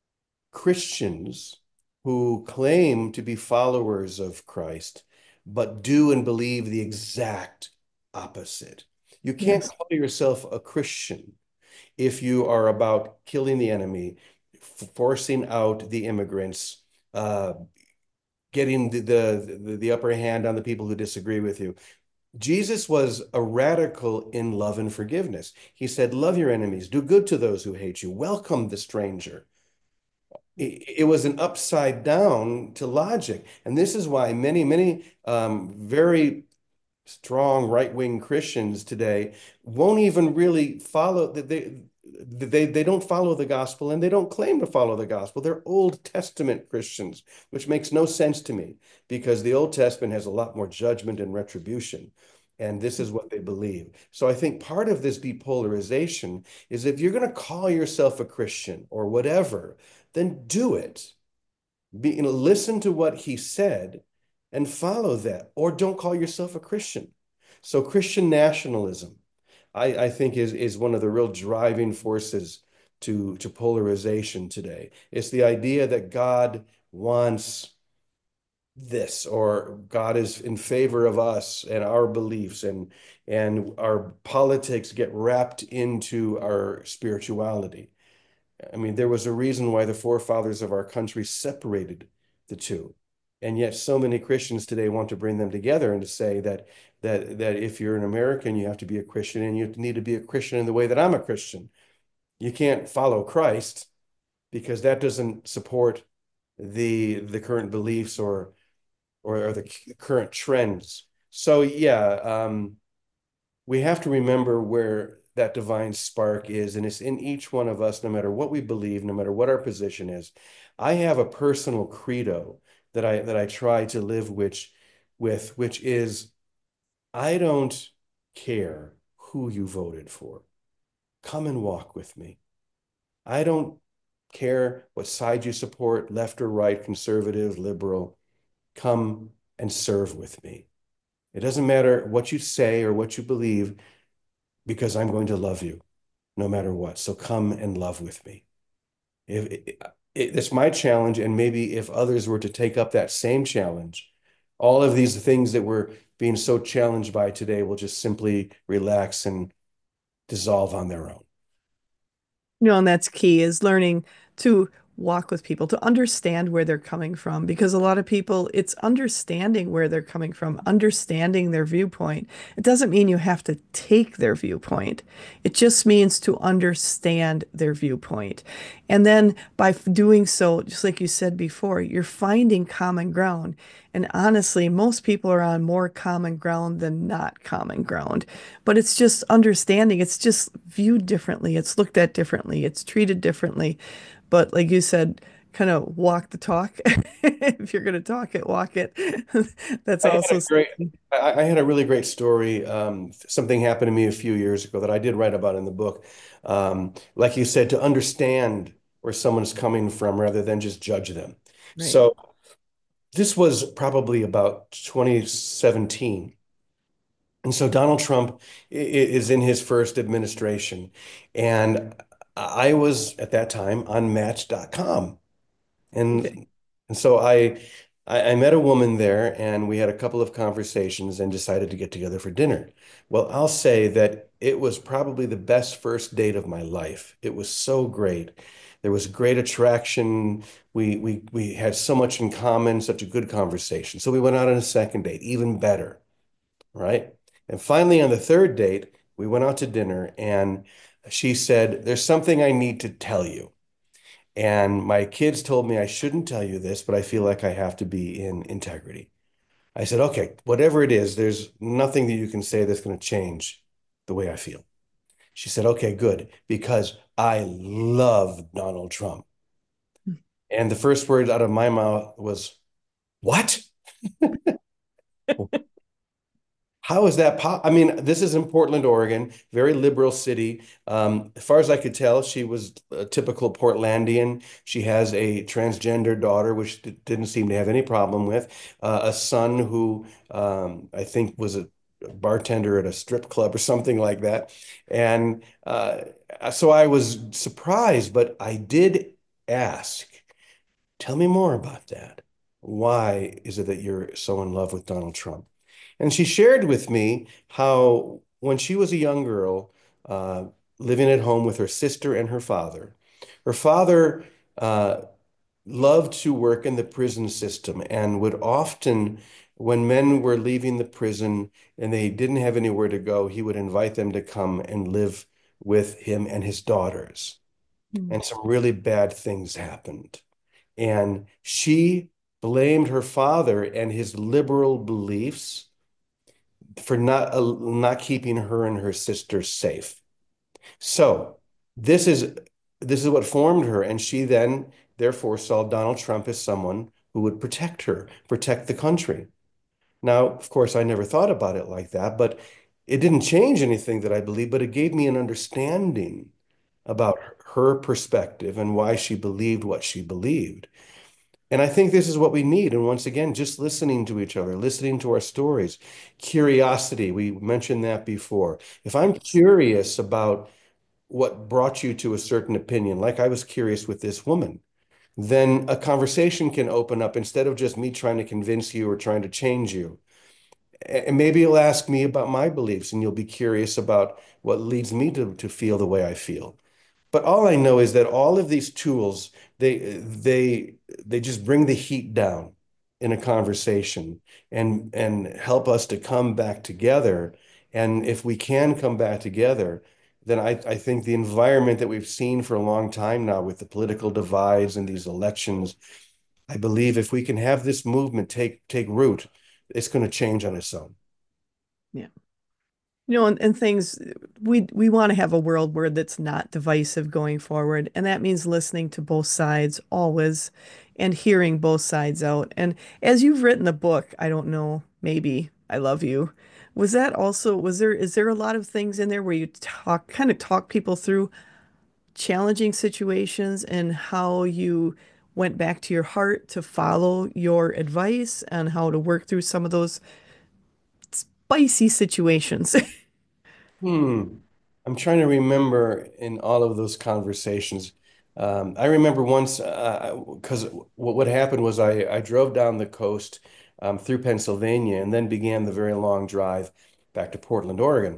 Christians who claim to be followers of Christ, but do and believe the exact opposite. You can't Yes. call yourself a Christian if you are about killing the enemy, forcing out the immigrants, uh, getting the, the the upper hand on the people who disagree with you. Jesus was a radical in love and forgiveness. He said, "Love your enemies, do good to those who hate you, welcome the stranger." It, it was an upside down to logic, and this is why many, many um, very strong right-wing Christians today won't even really follow that they they they don't follow the gospel and they don't claim to follow the gospel. They're Old Testament Christians, which makes no sense to me because the Old Testament has a lot more judgment and retribution. And this is what they believe. So I think part of this depolarization is if you're going to call yourself a Christian or whatever, then do it. Be, you know, listen to what he said and follow that, or don't call yourself a Christian. So Christian nationalism, I, I think, is is one of the real driving forces to to polarization today. It's the idea that God wants this, or God is in favor of us and our beliefs, and and our politics get wrapped into our spirituality. I mean, there was a reason why the forefathers of our country separated the two. And yet so many Christians today want to bring them together and to say that that that if you're an American, you have to be a Christian and you need to be a Christian in the way that I'm a Christian. You can't follow Christ because that doesn't support the the current beliefs or or, or the current trends. So yeah, um, we have to remember where that divine spark is, and it's in each one of us, no matter what we believe, no matter what our position is. I have a personal credo that I that I try to live which with, which is I don't care who you voted for. Come and walk with me. I don't care what side you support, left or right, conservative, liberal. Come and serve with me. It doesn't matter what you say or what you believe, because I'm going to love you no matter what. So come and love with me. If it, it, it's my challenge, and maybe if others were to take up that same challenge, all of these things that we're being so challenged by today will just simply relax and dissolve on their own. You know, and that's key is learning to walk with people, to understand where they're coming from. Because a lot of people, it's understanding where they're coming from, understanding their viewpoint. It doesn't mean you have to take their viewpoint. It just means to understand their viewpoint. And then by f- doing so, just like you said before, you're finding common ground. And honestly, most people are on more common ground than not common ground. But it's just understanding. It's just viewed differently. It's looked at differently. It's treated differently. But like you said, kind of walk the talk. If you're going to talk it, walk it. That's I had a also great, something. I, I had a really great story. Um, something happened to me a few years ago that I did write about in the book. Um, like you said, to understand where someone's coming from rather than just judge them. Right. So this was probably about twenty seventeen. And so Donald Trump is in his first administration. And I was at that time on Match dot com. Okay. And and so I, I I met a woman there, and we had a couple of conversations and decided to get together for dinner. Well, I'll say that it was probably the best first date of my life. It was so great. There was great attraction. We we we had so much in common, such a good conversation. So we went out on a second date, even better, right? And finally, on the third date, we went out to dinner, and she said, "There's something I need to tell you." And my kids told me I shouldn't tell you this, but I feel like I have to be in integrity. I said, okay, whatever it is, there's nothing that you can say that's going to change the way I feel. She said, okay, good, because I love Donald Trump. And the first word out of my mouth was, what? How is that po- I mean, this is in Portland, Oregon, very liberal city. Um, as far as I could tell, she was a typical Portlandian. She has a transgender daughter, which d- didn't seem to have any problem with, uh, a son who um, I think was a bartender at a strip club or something like that. And uh, so I was surprised, but I did ask, tell me more about that. Why is it that you're so in love with Donald Trump? And she shared with me how when she was a young girl, uh, living at home with her sister and her father, her father uh, loved to work in the prison system and would often, when men were leaving the prison and they didn't have anywhere to go, he would invite them to come and live with him and his daughters. Mm. And some really bad things happened. And she blamed her father and his liberal beliefs for not uh, not keeping her and her sister safe. So this is this is what formed her, and she then therefore saw Donald Trump as someone who would protect her, protect the country. Now, of course, I never thought about it like that, but it didn't change anything that I believe, but it gave me an understanding about her perspective and why she believed what she believed. And I think this is what we need. And once again, just listening to each other, listening to our stories, curiosity. We mentioned that before. If I'm curious about what brought you to a certain opinion, like I was curious with this woman, then a conversation can open up instead of just me trying to convince you or trying to change you. And maybe you'll ask me about my beliefs and you'll be curious about what leads me to, to feel the way I feel. But all I know is that all of these tools, they they they just bring the heat down in a conversation and and help us to come back together. And if we can come back together, then I, I think the environment that we've seen for a long time now with the political divides and these elections, I believe if we can have this movement take take root, it's going to change on its own. Yeah. You know, and, and things we we want to have a world where that's not divisive going forward, and that means listening to both sides always and hearing both sides out. And as you've written the book, I don't know, maybe I Love You. Was that also, was there, is there a lot of things in there where you talk, kind of talk people through challenging situations and how you went back to your heart to follow your advice and how to work through some of those spicy situations? Hmm. I'm trying to remember in all of those conversations. Um, I remember once because what what happened was I I drove down the coast um, through Pennsylvania and then began the very long drive back to Portland, Oregon.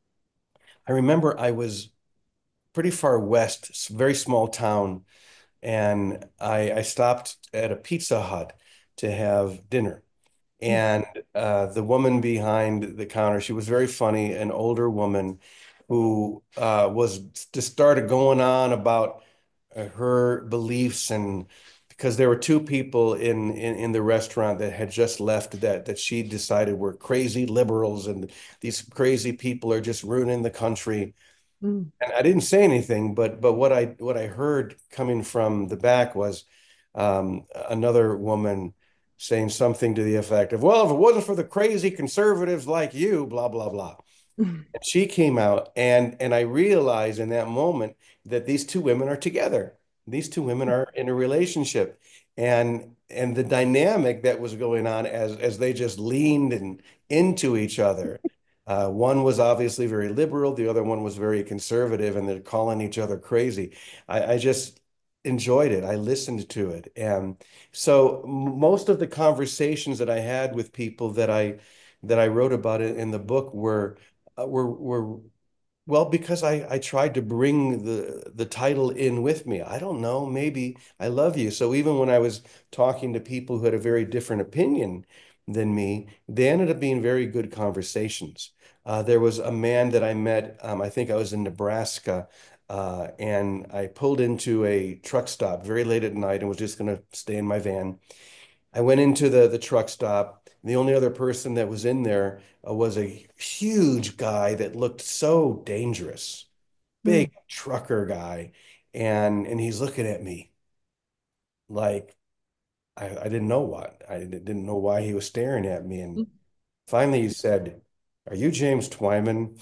I remember I was pretty far west, s- very small town, and I I stopped at a Pizza Hut to have dinner. And uh, the woman behind the counter, she was very funny, an older woman who uh, was just started going on about uh, her beliefs and because there were two people in, in in the restaurant that had just left that that she decided were crazy liberals and these crazy people are just ruining the country. Mm. And I didn't say anything, but but what I what I heard coming from the back was um, another woman saying something to the effect of, "Well, if it wasn't for the crazy conservatives like you, blah blah blah." And she came out, and and I realized in that moment that these two women are together. These two women are in a relationship, and and the dynamic that was going on as as they just leaned and into each other. Uh, one was obviously very liberal, the other one was very conservative, and they're calling each other crazy. I, I just enjoyed it. I listened to it, and so m- most of the conversations that I had with people that I that I wrote about it in the book were uh, were were well because I I tried to bring the the title in with me. I don't know, maybe I love you. So even when I was talking to people who had a very different opinion than me, they ended up being very good conversations. Uh, there was a man that I met, um, I think I was in Nebraska, uh, and I pulled into a truck stop very late at night and was just going to stay in my van. I went into the the truck stop. The only other person that was in there uh, was a huge guy that looked so dangerous, big Mm. trucker guy, and and he's looking at me like I, I didn't know what I didn't know why he was staring at me. And finally, he said, "Are you James Twyman?"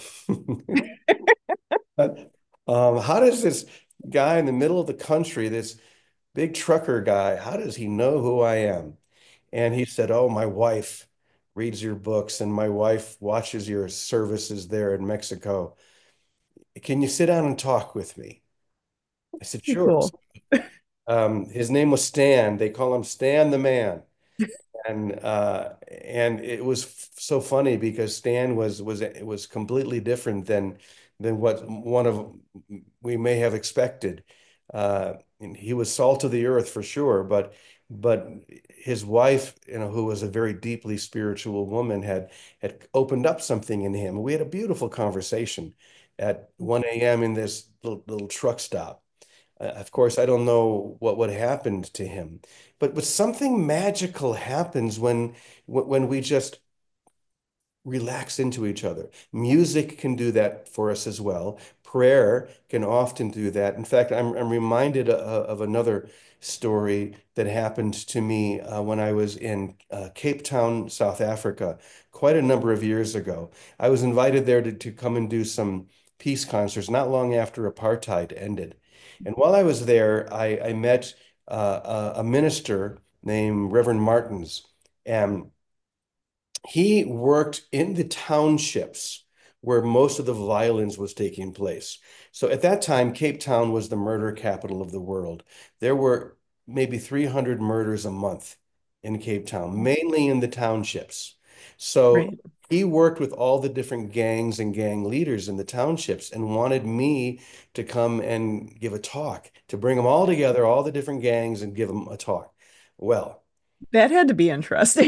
Um, how does this guy in the middle of the country, this big trucker guy, how does he know who I am? And he said, "Oh, my wife reads your books and my wife watches your services there in Mexico. Can you sit down and talk with me?" I said, Pretty "Sure." cool. Um, his name was Stan. They call him Stan the Man. And uh, and it was f- so funny because Stan was was it was completely different than than what one of we may have expected. Uh, and he was salt of the earth for sure, but but his wife, you know, who was a very deeply spiritual woman, had had opened up something in him. We had a beautiful conversation at one a m in this little, little truck stop. Uh, of course, I don't know what what happened to him, but but something magical happens when when we just relax into each other. Music can do that for us as well. Prayer can often do that. In fact, I'm I'm reminded of, of another story that happened to me uh, when I was in uh, Cape Town, South Africa, quite a number of years ago. I was invited there to, to come and do some peace concerts not long after apartheid ended. And while I was there, I, I met uh, a, a minister named Reverend Martins. And he worked in the townships where most of the violence was taking place. So at that time, Cape Town was the murder capital of the world. There were maybe three hundred murders a month in Cape Town, mainly in the townships. So Right. he worked with all the different gangs and gang leaders in the townships and wanted me to come and give a talk, to bring them all together, all the different gangs, and give them a talk. Well, That had to be interesting.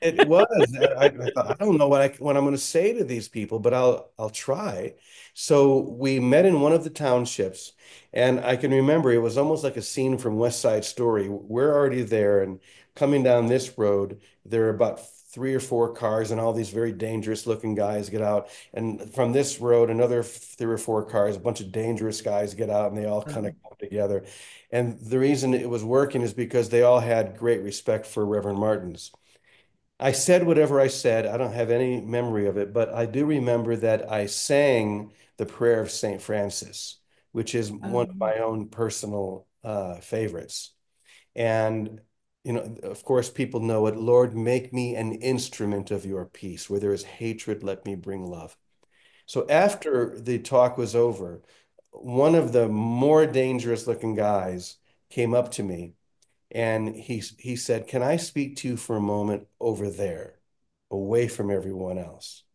It was. I, I thought, I don't know what I what I'm going to say to these people, but I'll I'll try. So we met in one of the townships, and I can remember it was almost like a scene from West Side Story. We're already there, and coming down this road, there are about three or four cars, and all these very dangerous looking guys get out. And from this road, another three or four cars, a bunch of dangerous guys get out, and they all kind of Oh, come together. And the reason it was working is because they all had great respect for Reverend Martins. I said whatever I said. I don't have any memory of it, but I do remember that I sang the prayer of Saint Francis, which is one of um, my own personal uh, favorites. And, you know, of course, people know it. Lord, make me an instrument of your peace. Where there is hatred, let me bring love. So after the talk was over, one of the more dangerous looking guys came up to me and he he said, "Can I speak to you for a moment over there, away from everyone else?"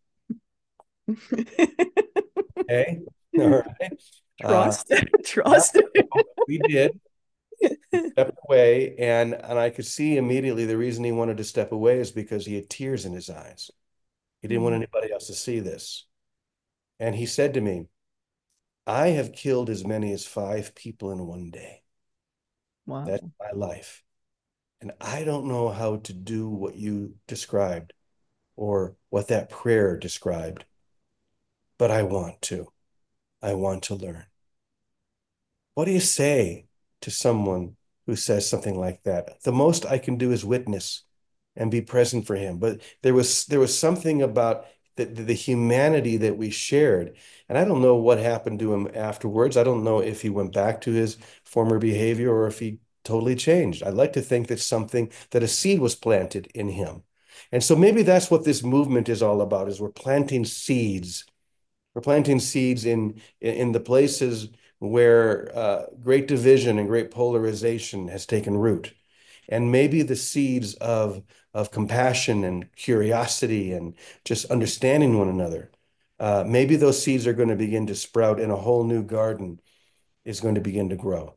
Okay. All right. Uh, trust, yeah, trust. so we did. He stepped away, and and I could see immediately the reason he wanted to step away is because he had tears in his eyes. He didn't want Mm, anybody else to see this. And he said to me, "I have killed as many as five people in one day. That's wow. my life. And I don't know how to do what you described or what that prayer described, but I want to. I want to learn." What do you say to someone who says something like that? The most I can do is witness and be present for him. But there was there was something about the, the humanity that we shared. And I don't know what happened to him afterwards. I don't know if he went back to his former behavior or if he totally changed. I'd like to think that something, that a seed was planted in him. And so maybe that's what this movement is all about, is we're planting seeds. We're planting seeds in in the places where uh, great division and great polarization has taken root. And maybe the seeds of of compassion and curiosity and just understanding one another, uh, maybe those seeds are going to begin to sprout and a whole new garden is going to begin to grow.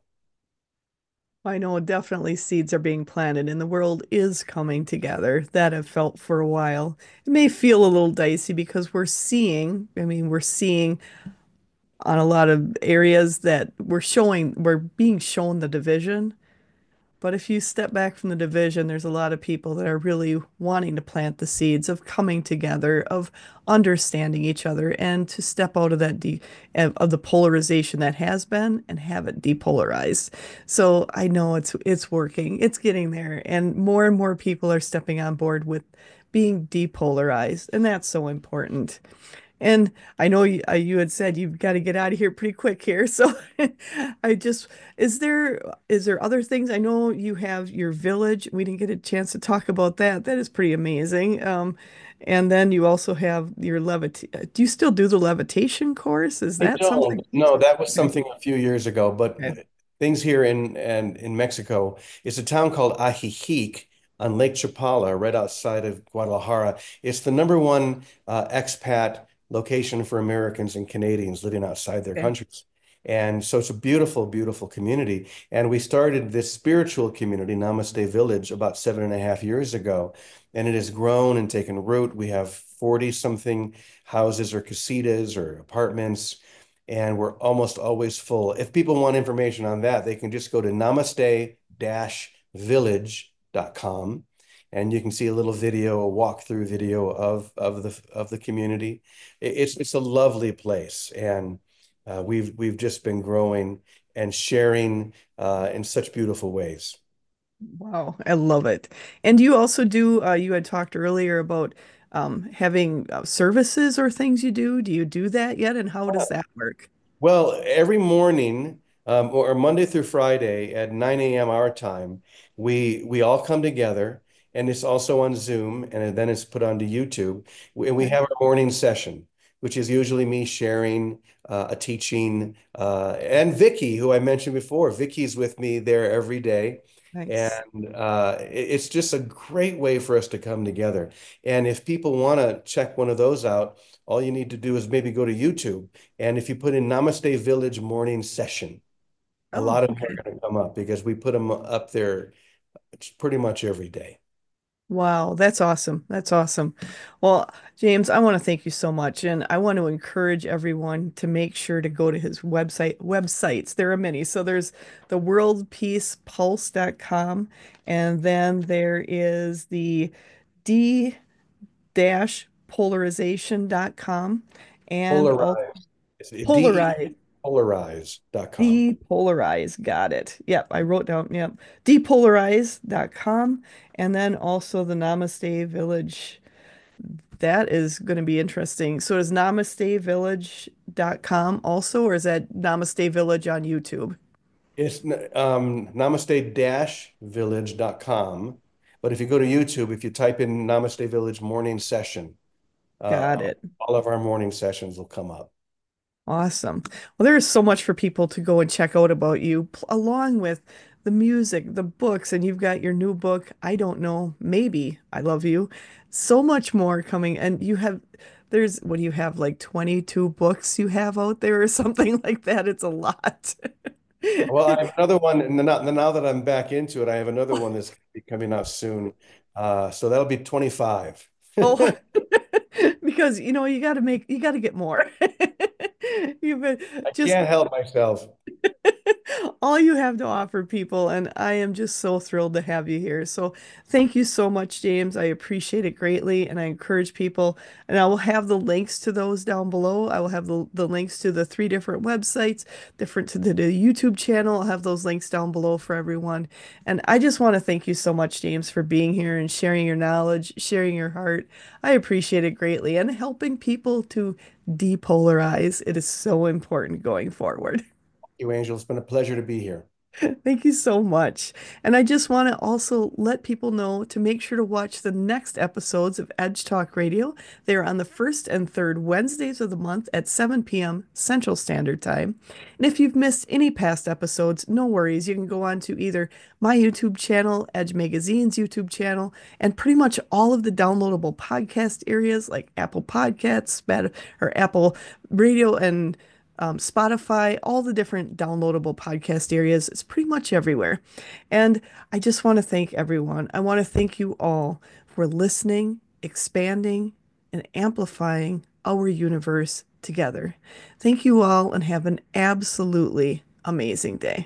I know definitely seeds are being planted and the world is coming together. That I've felt for a while. It may feel a little dicey because we're seeing, I mean, we're seeing on a lot of areas that we're showing, we're being shown the division. But if you step back from the division, there's a lot of people that are really wanting to plant the seeds of coming together, of understanding each other, and to step out of that de of the polarization that has been and have it depolarized. So I know it's it's working, it's getting there, and more and more people are stepping on board with being depolarized, and that's so important. And I know you, uh, you had said you've got to get out of here pretty quick here. So I just, is there is there other things? I know you have your village. We didn't get a chance to talk about that. That is pretty amazing. Um, and then you also have your levit. Do you still do the levitation course? Is I that something? don't. No, that was Okay. something a few years ago. But Okay. things here in and in Mexico, it's a town called Ajijic on Lake Chapala, right outside of Guadalajara. It's the number one uh, expat location for Americans and Canadians living outside their Okay. countries. And so it's a beautiful, beautiful community. And we started this spiritual community, Namaste Village, about seven and a half years ago. And it has grown and taken root. We have forty something houses or casitas or apartments, and we're almost always full. If people want information on that, they can just go to namaste village dot com and you can see a little video, a walkthrough video of of the of the community. It's it's a lovely place, and uh, we've we've just been growing and sharing uh, in such beautiful ways. Wow, I love it. And you also do, uh, you had talked earlier about um, having uh, services or things you do. Do you do that yet? And how does that work? Well, every morning, um, or Monday through Friday at nine a m our time, we we all come together, and it's also on Zoom, and then it's put onto YouTube. We, we Okay, have our morning session, which is usually me sharing uh, a teaching, uh, and Vicky, who I mentioned before. Vicky's with me there every day, nice. and uh, it- it's just a great way for us to come together. And if people want to check one of those out, all you need to do is maybe go to YouTube. And if you put in Namaste Village morning session, a Oh, lot of them are okay. going to come up because we put them up there pretty much every day. Wow, that's awesome. That's awesome. Well, James, I want to thank you so much. And I want to encourage everyone to make sure to go to his website, websites. There are many. So there's the world peace pulse dot com, and then there is the d-polarization dot com, and also Polarize. It's D E Polarize. polarize dot com. Depolarize. Got it. Yep, I wrote down, yep. depolarize dot com, and then also the Namaste Village. That is going to be interesting. So is namaste village dot com also, or is that Namaste Village on YouTube? It's um, namaste village dot com. But if you go to YouTube, if you type in Namaste Village morning session, Got uh, it. all of our morning sessions will come up. Awesome. Well, there is so much for people to go and check out about you, pl- along with the music, the books, and you've got your new book, I don't know, maybe I Love You. So much more coming. And you have, there's, what do you have, like twenty-two books you have out there or something like that? It's a lot. Well, I have another one, and now, now that I'm back into it, I have another one that's gonna be coming out soon. Uh, so that'll be twenty-five. Oh, I because you know, you got to make, you got to get more. You've been just can't help myself. all you have to offer people, and I am just so thrilled to have you here. So thank you so much, James. I appreciate it greatly, and I encourage people, and I will have the links to those down below. I will have the, the links to the three different websites, different to the, the YouTube channel. I'll have those links down below for everyone. And I just want to thank you so much, James, for being here and sharing your knowledge, sharing your heart. I appreciate it greatly, and helping people to depolarize. It is so important going forward. You, Angel. It's been a pleasure to be here. Thank you so much. And I just want to also let people know to make sure to watch the next episodes of Edge Talk Radio. They are on the first and third Wednesdays of the month at seven p m Central Standard Time. And if you've missed any past episodes, no worries. You can go on to either my YouTube channel, Edge Magazine's YouTube channel, and pretty much all of the downloadable podcast areas like Apple Podcasts, Spat- or Apple Radio, and um, Spotify, all the different downloadable podcast areas. It's pretty much everywhere. And I just want to thank everyone. I want to thank you all for listening, expanding, and amplifying our universe together. Thank you all and have an absolutely amazing day.